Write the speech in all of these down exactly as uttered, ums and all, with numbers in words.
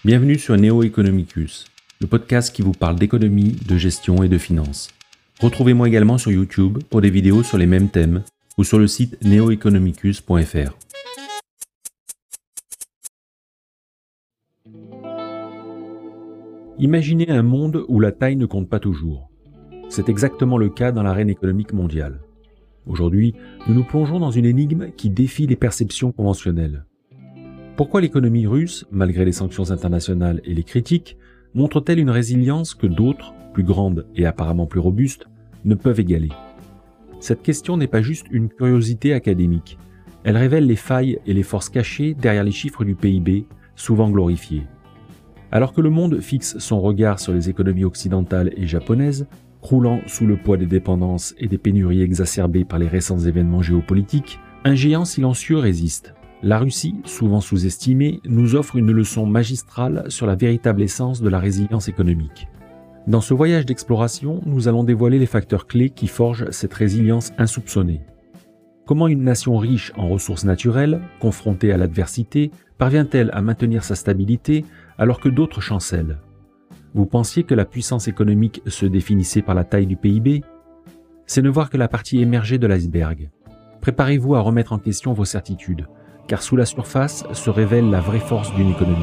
Bienvenue sur Neo Economicus, le podcast qui vous parle d'économie, de gestion et de finance. Retrouvez-moi également sur YouTube pour des vidéos sur les mêmes thèmes ou sur le site neo economicus point f r. Imaginez un monde où la taille ne compte pas toujours. C'est exactement le cas dans l'arène économique mondiale. Aujourd'hui, nous nous plongeons dans une énigme qui défie les perceptions conventionnelles. Pourquoi l'économie russe, malgré les sanctions internationales et les critiques, montre-t-elle une résilience que d'autres, plus grandes et apparemment plus robustes, ne peuvent égaler? Cette question n'est pas juste une curiosité académique. Elle révèle les failles et les forces cachées derrière les chiffres du P I B, souvent glorifiés. Alors que le monde fixe son regard sur les économies occidentales et japonaises, croulant sous le poids des dépendances et des pénuries exacerbées par les récents événements géopolitiques, un géant silencieux résiste. La Russie, souvent sous-estimée, nous offre une leçon magistrale sur la véritable essence de la résilience économique. Dans ce voyage d'exploration, nous allons dévoiler les facteurs clés qui forgent cette résilience insoupçonnée. Comment une nation riche en ressources naturelles, confrontée à l'adversité, parvient-elle à maintenir sa stabilité alors que d'autres chancellent? Vous pensiez que la puissance économique se définissait par la taille du P I B? C'est ne voir que la partie émergée de l'iceberg. Préparez-vous à remettre en question vos certitudes, car sous la surface se révèle la vraie force d'une économie.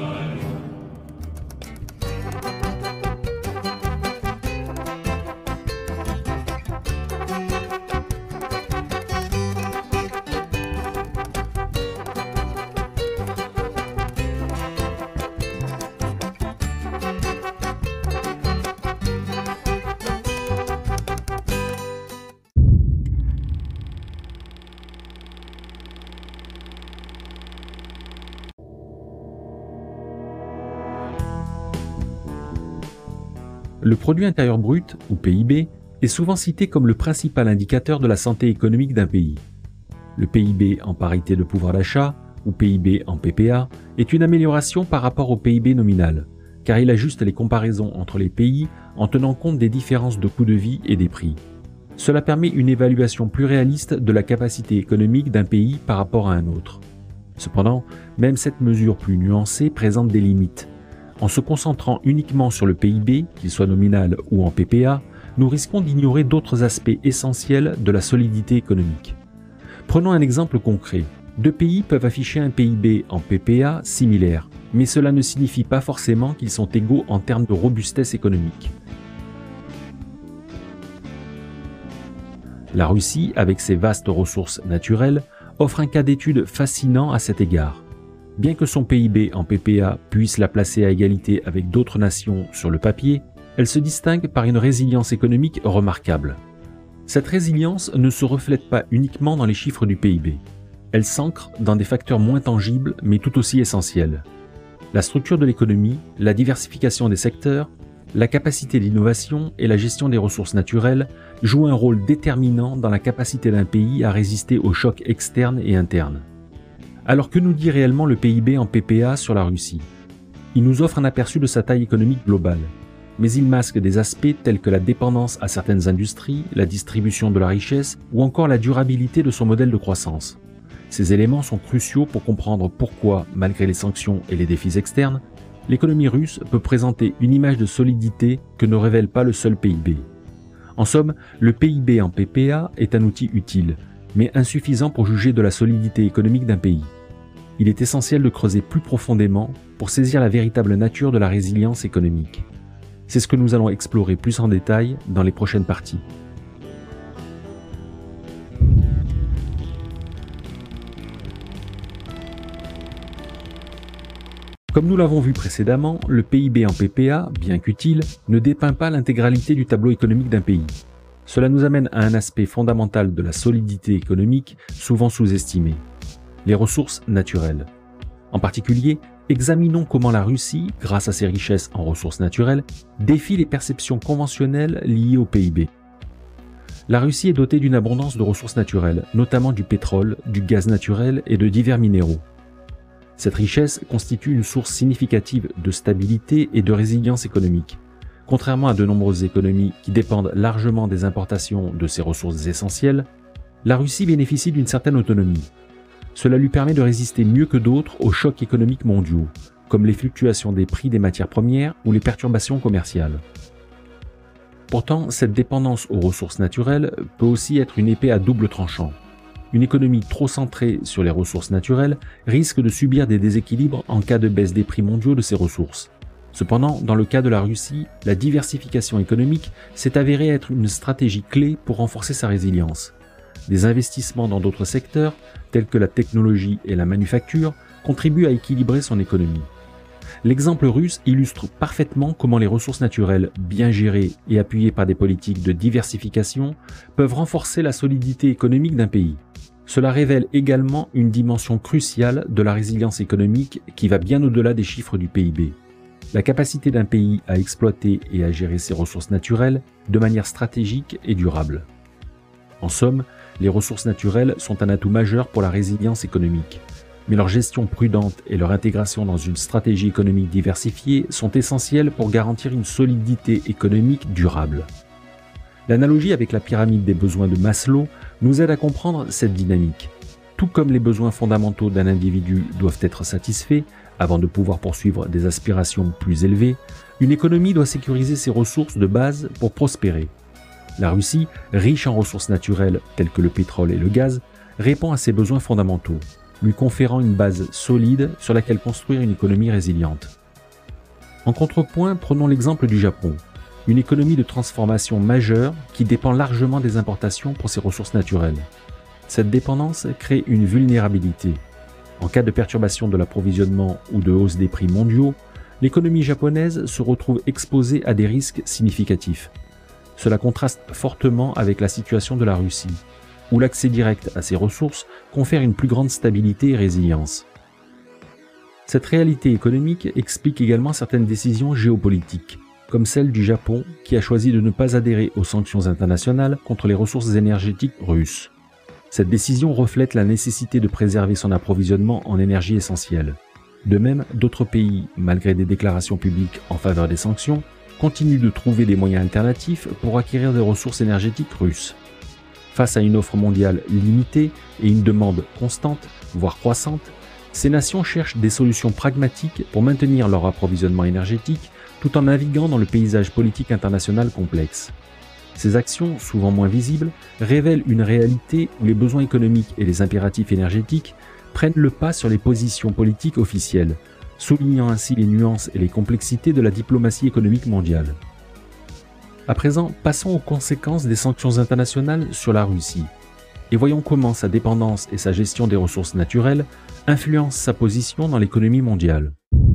Le produit intérieur brut, ou P I B, est souvent cité comme le principal indicateur de la santé économique d'un pays. Le P I B en parité de pouvoir d'achat, ou P I B en P P A, est une amélioration par rapport au P I B nominal, car il ajuste les comparaisons entre les pays en tenant compte des différences de coût de vie et des prix. Cela permet une évaluation plus réaliste de la capacité économique d'un pays par rapport à un autre. Cependant, même cette mesure plus nuancée présente des limites. En se concentrant uniquement sur le P I B, qu'il soit nominal ou en P P A, nous risquons d'ignorer d'autres aspects essentiels de la solidité économique. Prenons un exemple concret. Deux pays peuvent afficher un P I B en P P A similaire, mais cela ne signifie pas forcément qu'ils sont égaux en termes de robustesse économique. La Russie, avec ses vastes ressources naturelles, offre un cas d'étude fascinant à cet égard. Bien que son P I B en P P A puisse la placer à égalité avec d'autres nations sur le papier, elle se distingue par une résilience économique remarquable. Cette résilience ne se reflète pas uniquement dans les chiffres du P I B. Elle s'ancre dans des facteurs moins tangibles mais tout aussi essentiels. La structure de l'économie, la diversification des secteurs, la capacité d'innovation et la gestion des ressources naturelles jouent un rôle déterminant dans la capacité d'un pays à résister aux chocs externes et internes. Alors que nous dit réellement le P I B en P P A sur la Russie? Il nous offre un aperçu de sa taille économique globale, mais il masque des aspects tels que la dépendance à certaines industries, la distribution de la richesse ou encore la durabilité de son modèle de croissance. Ces éléments sont cruciaux pour comprendre pourquoi, malgré les sanctions et les défis externes, l'économie russe peut présenter une image de solidité que ne révèle pas le seul P I B. En somme, le P I B en P P A est un outil utile, mais insuffisant pour juger de la solidité économique d'un pays. Il est essentiel de creuser plus profondément pour saisir la véritable nature de la résilience économique. C'est ce que nous allons explorer plus en détail dans les prochaines parties. Comme nous l'avons vu précédemment, le P I B en P P A, bien qu'utile, ne dépeint pas l'intégralité du tableau économique d'un pays. Cela nous amène à un aspect fondamental de la solidité économique, souvent sous-estimé: les ressources naturelles. En particulier, examinons comment la Russie, grâce à ses richesses en ressources naturelles, défie les perceptions conventionnelles liées au P I B. La Russie est dotée d'une abondance de ressources naturelles, notamment du pétrole, du gaz naturel et de divers minéraux. Cette richesse constitue une source significative de stabilité et de résilience économique. Contrairement à de nombreuses économies qui dépendent largement des importations de ces ressources essentielles, la Russie bénéficie d'une certaine autonomie. Cela lui permet de résister mieux que d'autres aux chocs économiques mondiaux, comme les fluctuations des prix des matières premières ou les perturbations commerciales. Pourtant, cette dépendance aux ressources naturelles peut aussi être une épée à double tranchant. Une économie trop centrée sur les ressources naturelles risque de subir des déséquilibres en cas de baisse des prix mondiaux de ces ressources. Cependant, dans le cas de la Russie, la diversification économique s'est avérée être une stratégie clé pour renforcer sa résilience. Des investissements dans d'autres secteurs, tels que la technologie et la manufacture, contribuent à équilibrer son économie. L'exemple russe illustre parfaitement comment les ressources naturelles, bien gérées et appuyées par des politiques de diversification, peuvent renforcer la solidité économique d'un pays. Cela révèle également une dimension cruciale de la résilience économique qui va bien au-delà des chiffres du P I B. La capacité d'un pays à exploiter et à gérer ses ressources naturelles de manière stratégique et durable. En somme, les ressources naturelles sont un atout majeur pour la résilience économique. Mais leur gestion prudente et leur intégration dans une stratégie économique diversifiée sont essentielles pour garantir une solidité économique durable. L'analogie avec la pyramide des besoins de Maslow nous aide à comprendre cette dynamique. Tout comme les besoins fondamentaux d'un individu doivent être satisfaits avant de pouvoir poursuivre des aspirations plus élevées, une économie doit sécuriser ses ressources de base pour prospérer. La Russie, riche en ressources naturelles telles que le pétrole et le gaz, répond à ses besoins fondamentaux, lui conférant une base solide sur laquelle construire une économie résiliente. En contrepoint, prenons l'exemple du Japon, une économie de transformation majeure qui dépend largement des importations pour ses ressources naturelles. Cette dépendance crée une vulnérabilité. En cas de perturbation de l'approvisionnement ou de hausse des prix mondiaux, l'économie japonaise se retrouve exposée à des risques significatifs. Cela contraste fortement avec la situation de la Russie, où l'accès direct à ces ressources confère une plus grande stabilité et résilience. Cette réalité économique explique également certaines décisions géopolitiques, comme celle du Japon qui a choisi de ne pas adhérer aux sanctions internationales contre les ressources énergétiques russes. Cette décision reflète la nécessité de préserver son approvisionnement en énergie essentielle. De même, d'autres pays, malgré des déclarations publiques en faveur des sanctions, continuent de trouver des moyens alternatifs pour acquérir des ressources énergétiques russes. Face à une offre mondiale limitée et une demande constante, voire croissante, ces nations cherchent des solutions pragmatiques pour maintenir leur approvisionnement énergétique tout en naviguant dans le paysage politique international complexe. Ces actions, souvent moins visibles, révèlent une réalité où les besoins économiques et les impératifs énergétiques prennent le pas sur les positions politiques officielles, soulignant ainsi les nuances et les complexités de la diplomatie économique mondiale. À présent, passons aux conséquences des sanctions internationales sur la Russie, et voyons comment sa dépendance et sa gestion des ressources naturelles influencent sa position dans l'économie mondiale.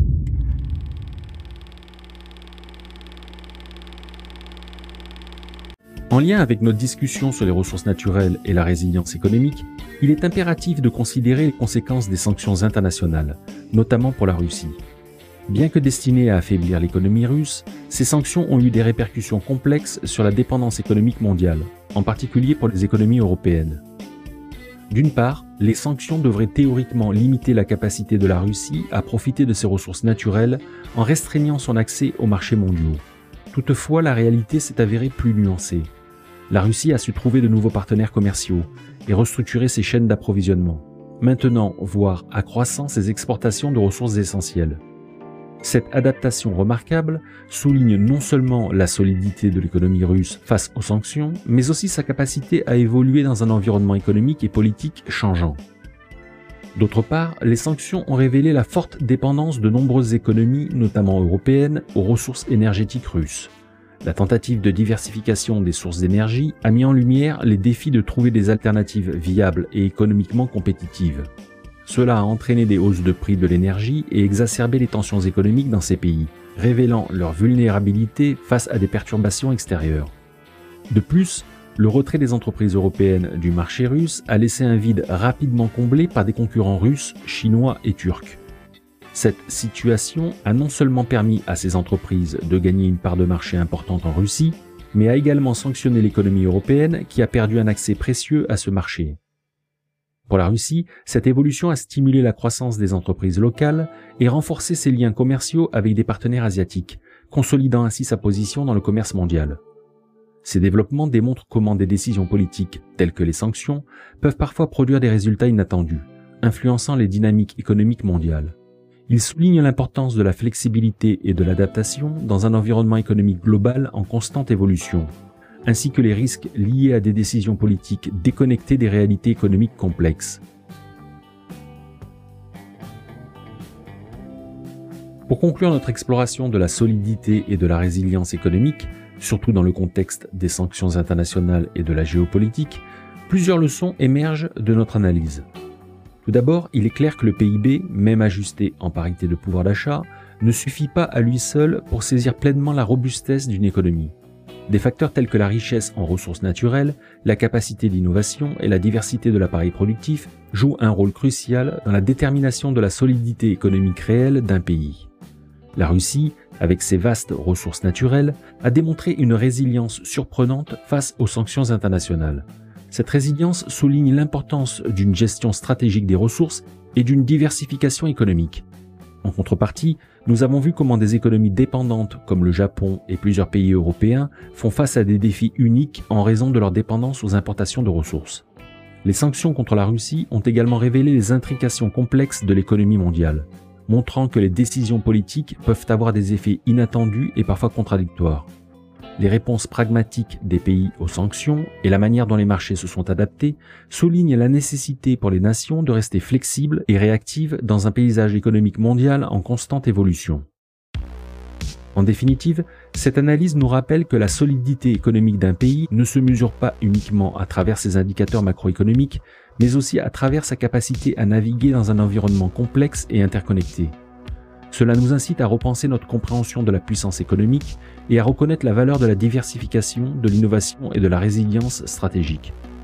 En lien avec notre discussion sur les ressources naturelles et la résilience économique, il est impératif de considérer les conséquences des sanctions internationales, notamment pour la Russie. Bien que destinées à affaiblir l'économie russe, ces sanctions ont eu des répercussions complexes sur la dépendance économique mondiale, en particulier pour les économies européennes. D'une part, les sanctions devraient théoriquement limiter la capacité de la Russie à profiter de ses ressources naturelles en restreignant son accès aux marchés mondiaux. Toutefois, la réalité s'est avérée plus nuancée. La Russie a su trouver de nouveaux partenaires commerciaux et restructurer ses chaînes d'approvisionnement, maintenant voire accroissant ses exportations de ressources essentielles. Cette adaptation remarquable souligne non seulement la solidité de l'économie russe face aux sanctions, mais aussi sa capacité à évoluer dans un environnement économique et politique changeant. D'autre part, les sanctions ont révélé la forte dépendance de nombreuses économies, notamment européennes, aux ressources énergétiques russes. La tentative de diversification des sources d'énergie a mis en lumière les défis de trouver des alternatives viables et économiquement compétitives. Cela a entraîné des hausses de prix de l'énergie et exacerbé les tensions économiques dans ces pays, révélant leur vulnérabilité face à des perturbations extérieures. De plus, le retrait des entreprises européennes du marché russe a laissé un vide rapidement comblé par des concurrents russes, chinois et turcs. Cette situation a non seulement permis à ces entreprises de gagner une part de marché importante en Russie, mais a également sanctionné l'économie européenne qui a perdu un accès précieux à ce marché. Pour la Russie, cette évolution a stimulé la croissance des entreprises locales et renforcé ses liens commerciaux avec des partenaires asiatiques, consolidant ainsi sa position dans le commerce mondial. Ces développements démontrent comment des décisions politiques, telles que les sanctions, peuvent parfois produire des résultats inattendus, influençant les dynamiques économiques mondiales. Il souligne l'importance de la flexibilité et de l'adaptation dans un environnement économique global en constante évolution, ainsi que les risques liés à des décisions politiques déconnectées des réalités économiques complexes. Pour conclure notre exploration de la solidité et de la résilience économique, surtout dans le contexte des sanctions internationales et de la géopolitique, plusieurs leçons émergent de notre analyse. Tout d'abord, il est clair que le P I B, même ajusté en parité de pouvoir d'achat, ne suffit pas à lui seul pour saisir pleinement la robustesse d'une économie. Des facteurs tels que la richesse en ressources naturelles, la capacité d'innovation et la diversité de l'appareil productif jouent un rôle crucial dans la détermination de la solidité économique réelle d'un pays. La Russie, avec ses vastes ressources naturelles, a démontré une résilience surprenante face aux sanctions internationales. Cette résilience souligne l'importance d'une gestion stratégique des ressources et d'une diversification économique. En contrepartie, nous avons vu comment des économies dépendantes comme le Japon et plusieurs pays européens font face à des défis uniques en raison de leur dépendance aux importations de ressources. Les sanctions contre la Russie ont également révélé les intrications complexes de l'économie mondiale, montrant que les décisions politiques peuvent avoir des effets inattendus et parfois contradictoires. Les réponses pragmatiques des pays aux sanctions et la manière dont les marchés se sont adaptés soulignent la nécessité pour les nations de rester flexibles et réactives dans un paysage économique mondial en constante évolution. En définitive, cette analyse nous rappelle que la solidité économique d'un pays ne se mesure pas uniquement à travers ses indicateurs macroéconomiques, mais aussi à travers sa capacité à naviguer dans un environnement complexe et interconnecté. Cela nous incite à repenser notre compréhension de la puissance économique et à reconnaître la valeur de la diversification, de l'innovation et de la résilience stratégique.